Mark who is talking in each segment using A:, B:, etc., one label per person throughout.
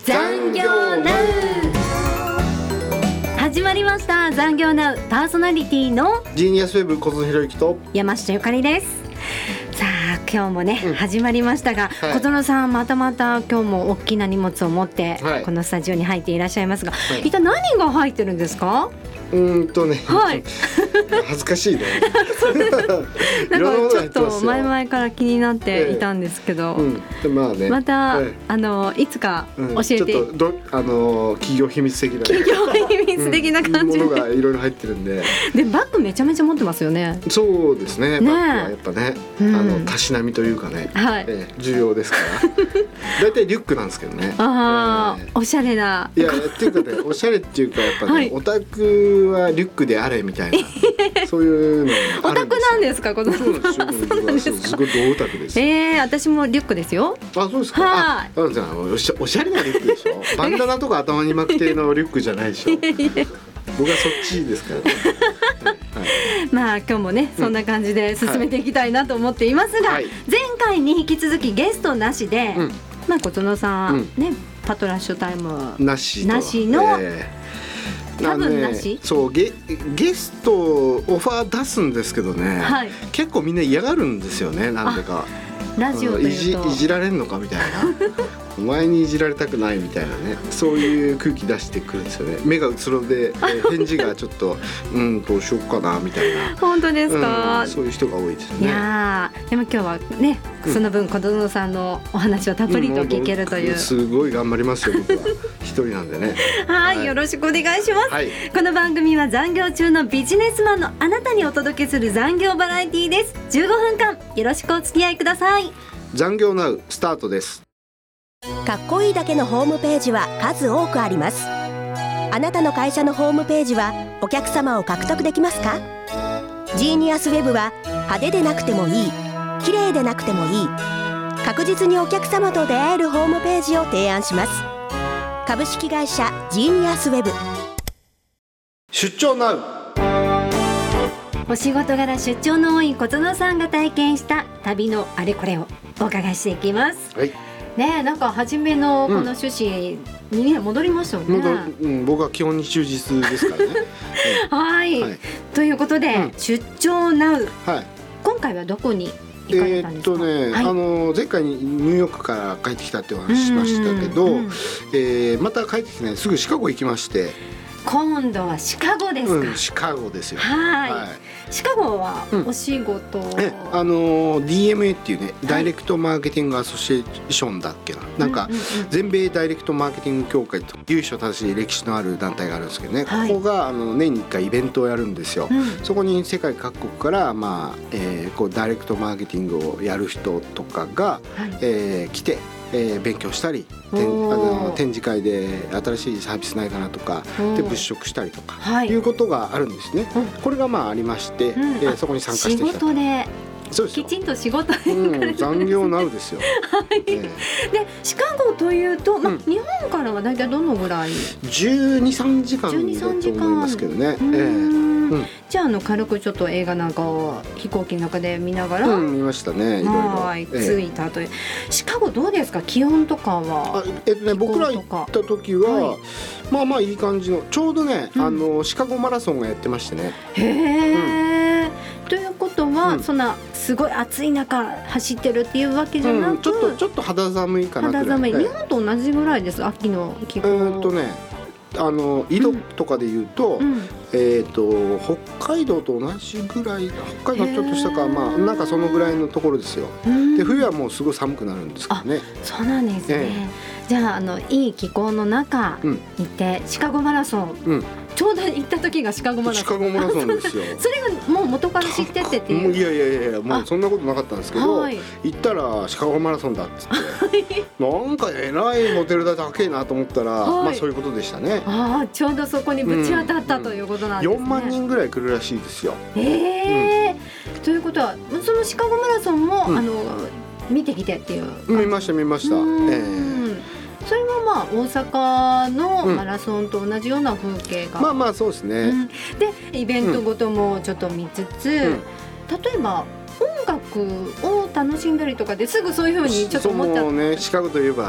A: 残業ナウ始まりました。残業ナウパーソナリティの
B: ジーニアスウェブ小園博之と
A: 山下ゆかりです。さあ今日もね、始まりましたが、
B: はい
A: 小園さんまた今日も大きな荷物を持って、
B: はい
A: このスタジオに入っていらっしゃいますが、
B: はい
A: 一体何が入ってるんですか？はい
B: 恥ずかしいね
A: なんかちょっと前
B: 々
A: 々から気になっていたんですけど、
B: まあね、
A: また、
B: はい
A: いつか教えて、
B: ちょっと企業秘密的な
A: 企業秘密的な感じ
B: ものがいろいろ入ってるんで
A: でバッグめちゃめちゃ持ってますよね。
B: そうですね、バッグはやっぱね、たしなみというかね、
A: はい、
B: 重要ですからだいたいリュックなんですけどね。
A: おしゃれな。
B: いやっていうかね、おしゃれっていうかやっぱね、
A: はい、
B: オタクはリュックであれみたいなそういうの
A: オタクなんですか？そう
B: なんですよ。すごい同オタクです。
A: 私もリュックですよ。
B: あ、そうですか。
A: はい。
B: おしゃれなリュックでしょ。バンダナとか頭に巻く系のリュックじゃないでしょ。僕はそっちですからね。
A: まあ今日もねそんな感じで進めていきたいなと思っていますが、前回に引き続きゲストなしで、小園さんね、パトラッシュタイム
B: なし
A: の。多分なし。
B: そうゲストオファー出すんですけどね、結構みんな嫌がるんですよね。なんでか
A: ラジオというと
B: いじられんのかみたいなお前にいじられたくないみたいなね、そういう空気出してくるんですよね。目がうつろで、返事がちょっとどうしようかなみたいな
A: 本当ですか？
B: そういう人が多いですね。
A: いやでも今日はね、その分小園さんのお話をたっぷりと聞けるという、
B: すごい頑張りますよ僕は一人なんでね
A: はい、よろしくお願いします。この番組は残業中のビジネスマンのあなたにお届けする残業バラエティです。15分間よろしくお付き合いください。
B: 残業ナウスタートです。
C: かっこいいだけのホームページは数多くあります。あなたの会社のホームページはお客様を獲得できますか？ジーニアスウェブは派手でなくてもいい、綺麗でなくてもいい、確実にお客様と出会えるホームページを提案します。株式会社ジーニアスウェブ。
B: 出張ナウ。
A: お仕事柄出張の多い小園さんが体験した旅のあれこれをお伺いしていきます。ね、なんか初めのこの趣旨に戻りましたよね。
B: 僕は基本に忠実ですからね
A: はい、ということで、出張ナウ、今回はどこに行かれたんですか？
B: 前回にニューヨークから帰ってきたってお話しましたけど、また帰ってきてね、すぐシカゴ行きまして。
A: 今度はシカゴですか？
B: シカゴですよ。
A: シカゴはお仕事、
B: DMA っていうね、ダイレクトマーケティングアソシエーションだっけな、なんか全米ダイレクトマーケティング協会と由緒正しい歴史のある団体があるんですけどね、ここが年に1回イベントをやるんですよ。そこに世界各国からこうダイレクトマーケティングをやる人とかが来て勉強したり、展示会で新しいサービスないかなとかで物色したりとかいうことがあるんですね。これがありまして、そこに参加してきた。
A: 仕事で
B: そうですよ。
A: きちんと仕事で
B: 残業ナウですよ。
A: でシカゴというと、日本からはだいたいどのぐらい
B: ？12、3時間だと思いますけどね。
A: じゃあ軽くちょっと映画なんかを飛行機の中で見ながら、
B: 見ましたね。いろいろ
A: 着いたという。シカゴどうですか？気温とかは？
B: 僕ら行った時はまあいい感じの、ちょうどねシカゴマラソンがやってましてね。と
A: いうことは、そんなすごい暑い中走ってるっていうわけじゃなく、
B: ちょっと肌寒いかなくらい。
A: 肌寒い。日本と同じぐらいです。秋の気候。
B: 緯度とかで言うと、北海道と同じぐらい、北海道ちょっとしたか、なんかそのぐらいのところですよ。で冬はもうすごい寒くなるんですけどね。
A: そうなんですね。じゃあいい気候の中にいて、シカゴマラソン、ちょうど行った時がシカゴマラソン。
B: シカゴマラソンですよ。
A: それがもう元から知っててっていう。
B: いやもうそんなことなかったんですけど、行ったらシカゴマラソンだっつってなんかえらいモデルだ高えなと思ったら、そういうことでしたね。
A: ちょうどそこにぶち当たったということなんですね。
B: 4万人ぐらい来るらしいですよ。
A: ということはそのシカゴマラソンも見てきてっていう。
B: 見ました。
A: それは大阪のマラソンと同じような風景が、
B: そうですね。
A: でイベントごともちょっと見つつ、例えば音楽を楽しんだりとかですぐそういう風にちょっと思っちゃう。
B: ね、シカゴといえば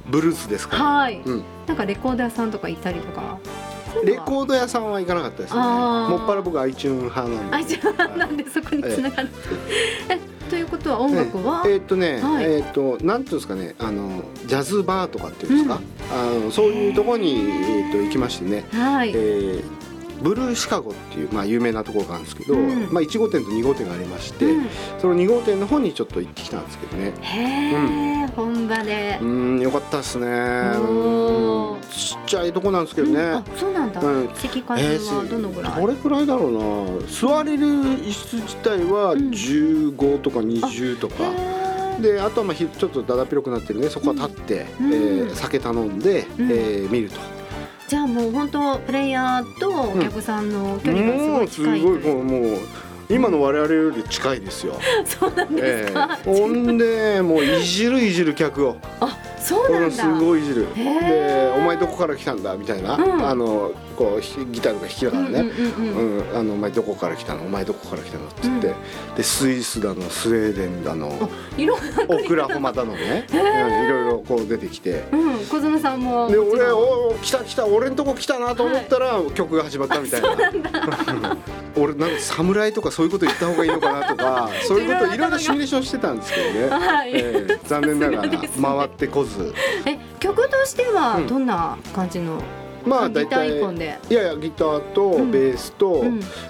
B: ブルースですから、
A: はい、なんかレコード屋さんとか行ったりとか。
B: レコード屋さんは行かなかったですね。もっぱら僕iTunes派なんで。
A: iTunes派なんでそこに繋がる。ということは音楽は、
B: なんていうんですかね、ジャズバーとかっていうんですか、そういうところに行きましてね。はい。ブルーシカゴっていう、有名なところがあるんですけど、1号店と2号店がありまして、その2号店の方にちょっと行ってきたんですけどね。
A: へー、本場で。
B: よかったですね。ちっちゃいとこなんですけどね。
A: あ、そうなんだ。席数はどのぐらい？
B: どれくらいだろうな。座れる椅子自体は15とか20とか。で、あとはちょっとだだっ広くなってるね。そこは立って酒頼んで見ると。
A: じゃあもう本当プレイヤーとお客さんの距離がすごい近い。
B: もう今の我々より近いですよ。
A: そうなんですか。
B: ほんでもういじる客を。
A: あ、そうなんだ。
B: すごいいじる。で、お前どこから来たんだみたいな、こうギターとか弾きながらね、お前どこから来たの、お前どこから来たのって言って、でスイスだのスウェーデンだのオクラホマだのね、いろいろこう出てきて、
A: 小園さんも
B: で、俺来た俺んとこ来たなと思ったら曲が始まったみたいな。俺なんか侍とかそういうこと言った方がいいのかなとか、そういうこといろいろシミュレーションしてたんですけどね。残念ながら回ってこず。
A: 曲としてはどんな感じの？ギター一本で。
B: いやギターとベースと、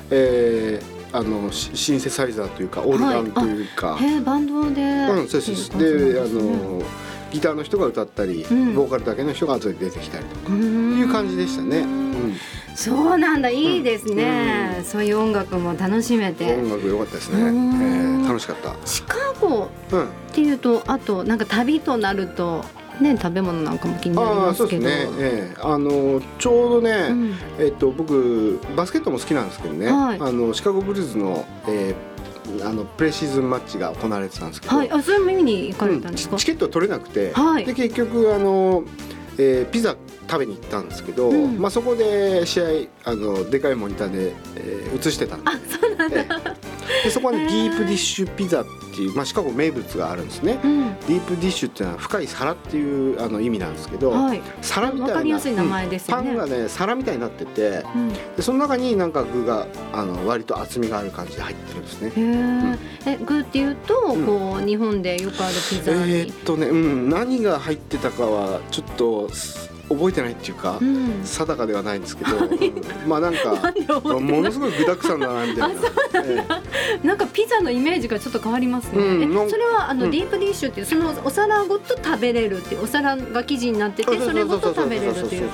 B: シンセサイザーというかオルガンというか。
A: バンドで。
B: そうです。で、ギターの人が歌ったり、ボーカルだけの人が後で出てきたりとかいう感じでしたね。
A: そうなんだ、いいですね。そういう音楽も楽しめて。
B: 音楽良かったですね。楽しかった。
A: シカゴっていうと、あとなんか旅となるとね、食べ物なんかも気になりますけど。
B: そうですね。ちょうどね、僕バスケットも好きなんですけどね。シカゴブルーズのプレシーズンマッチが行われてたんですけど。
A: それも見に行かれたんですか？
B: チケット取れなくて、で結局ピザ食べに行ったんですけど、そこで試合でかいモニターで映してたんで。
A: あ、そうなんだ。
B: でそこはね、ディープディッシュピザっていう、シカゴ名物があるんですね。ディープディッシュっていうのは深い皿っていう意味なんですけど、皿みたいな、
A: 分かりやすい名前ですよね。
B: パンがね皿みたいになってて、でその中になんか具が割と厚みがある感じで入ってるんですね。
A: 具っていうと、こう日本でよくあるピザに。
B: 何が入ってたかはちょっと覚えてないっていうか、定かではないんですけど、なんかものすごい具だくさんだなみたいな。
A: なんかピザのイメージがちょっと変わりますね。それはディープディッシュっていうそのお皿ごと食べれるっていう、お皿が生地になっててそれごと食べれるっていう。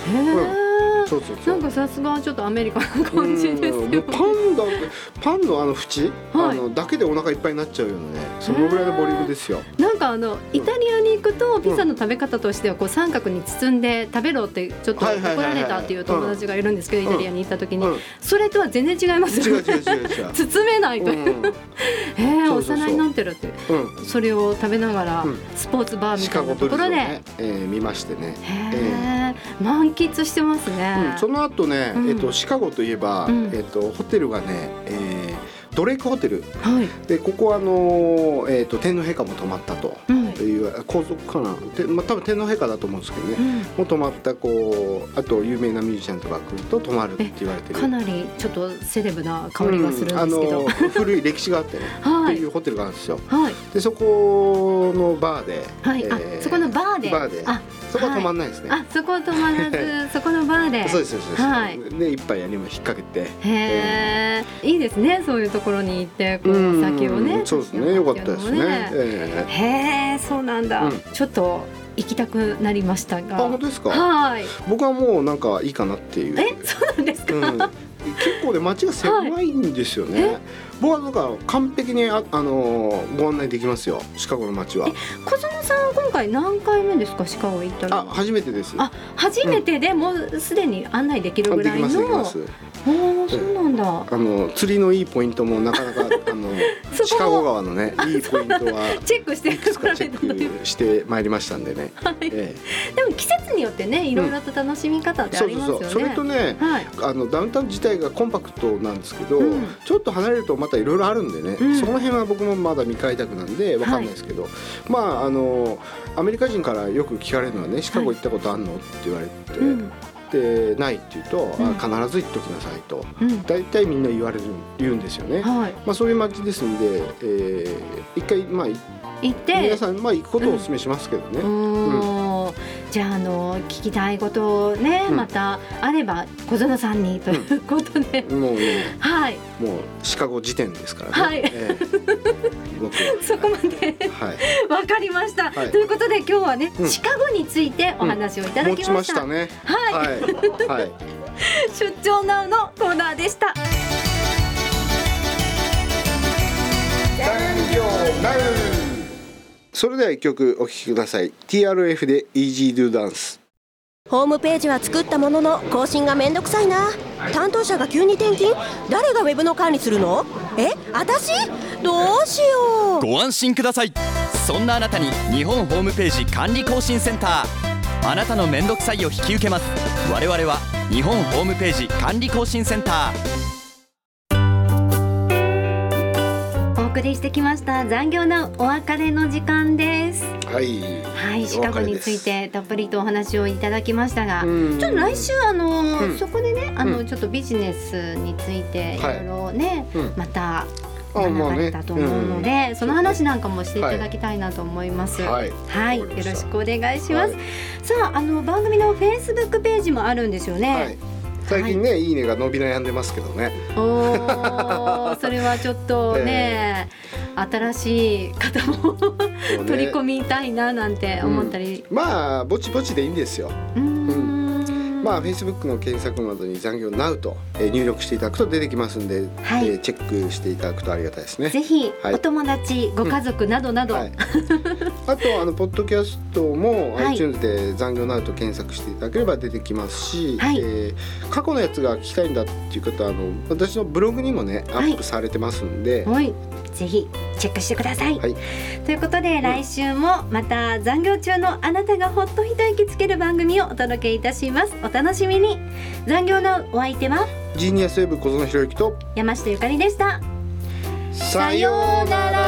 A: なんかさすがちょっとアメリカな感じですよ。
B: パンの縁だけでお腹いっぱいになっちゃうようなね、そのぐらいのボリュームですよ。
A: なんかイタリアに行くとピザの食べ方としてはこう三角に包んで食べろってちょっと怒られたっていう友達がいるんですけど、イタリアに行った時にそれとは全然違いますよね。包めないという。お皿になってるっていう、それを食べながらスポーツバーみたいなところで
B: 見ましてね、
A: 満喫してますね。
B: その後ね、シカゴといえば、ホテルがね、ドレイクホテル、でここは天皇陛下も泊まったという皇族かな、多分天皇陛下だと思うんですけどね、も泊まった、こうあと有名なミュージシャンとか来ると泊まるって言われてる、
A: かなりちょっとセレブな香りがするんですけど、
B: 古い歴史があってねっていうホテルがあるんですよ。でそこのバーで、
A: そこのバーで
B: そこは泊まんないですね。
A: そこは泊まらずそこのバーで。
B: そうですそうです。で一杯やりも引っ掛けて。
A: いいですね、そういうところに行ってこうお酒をね。
B: そうですね、よかったですね。
A: そうなんだ。ちょっと行きたくなりましたが。
B: 本当ですか。僕はもうなんかいいかなっていう。
A: そうなんですか。
B: 結構ね街が狭いんですよね。僕はなんか完璧にご案内できますよ、シカゴの街は。
A: 小園さん今回何回目ですか、シカゴ行ったの？
B: 初めてです。
A: 初めてでもうすでに案内できるぐらいの。そうなんだ。
B: 釣りのいいポイントもなかなかシカゴ川のねいいポイントは
A: チェックして
B: いくつかチェックしてまいりましたんでね。
A: でも季節によってねいろいろと楽しみ方ってありますよね。
B: それとね、ダウンタウン自体体がコンパクトなんですけど、ちょっと離れるとまたいろいろあるんでね、その辺は僕もまだ未開拓なんで分かんないですけど、まあアメリカ人からよく聞かれるのはね、シカゴ行ったことあんのって言われて、でないって言うと、必ず行っときなさいと、大体みんな言うんですよね。まあ、そういう街ですんで、一回まあ行って皆さん行くことをお勧めしますけどね。
A: じゃあ聞きたいことをね、またあれば小園さんにということで、
B: もうね、もうシカゴ時点ですからね。僕は
A: そこまでわかりました。ということで今日はね、シカゴについてお話をいただきました。
B: 持ちましたね。
A: 出張ナウのコーナーでした。
B: 残業ナウ。それでは一曲お聴きください。 TRF で Easy Do Dance。
C: ホームページは作ったものの更新がめんどくさいな。担当者が急に転勤。誰がウェブの管理するの？私？どうしよう。
D: ご安心ください。そんなあなたに日本ホームページ管理更新センター。あなたのめんどくさいを引き受けます。我々は日本ホームページ管理更新センター。
A: お送りしてきました残業のお別れの時間です。シカゴについてたっぷりとお話をいただきましたが、ちょっと来週そこでねちょっとビジネスについていろいろね、また学ばれたと思うので、その話なんかもしていただきたいなと思います。よろしくお願いします。さあ番組の Facebook ページもあるんですよね。
B: 最近ね、いいねが伸び悩んでますけどね。
A: それはちょっとね、新しい方も取り込みたいななんて思ったり、
B: まあぼちぼちでいいんですよ。まあ Facebook の検索窓に残業 NOW と入力していただくと出てきますんで、チェックしていただくとありがたいですね。
A: ぜひお友達、ご家族などなど、あ
B: とポッドキャストも iTunes で残業 NOW と検索していただければ出てきますし、過去のやつが聞きたいんだっていう方は私のブログにもねアップされてますんで、
A: ぜひチェックしてください。ということで来週もまた残業中のあなたがほっと一息つける番組をお届けいたします。お楽しみに。残業のお相手は
B: ジーニアスウェブ小園博之と
A: 山下ゆかりでした。
B: さようなら。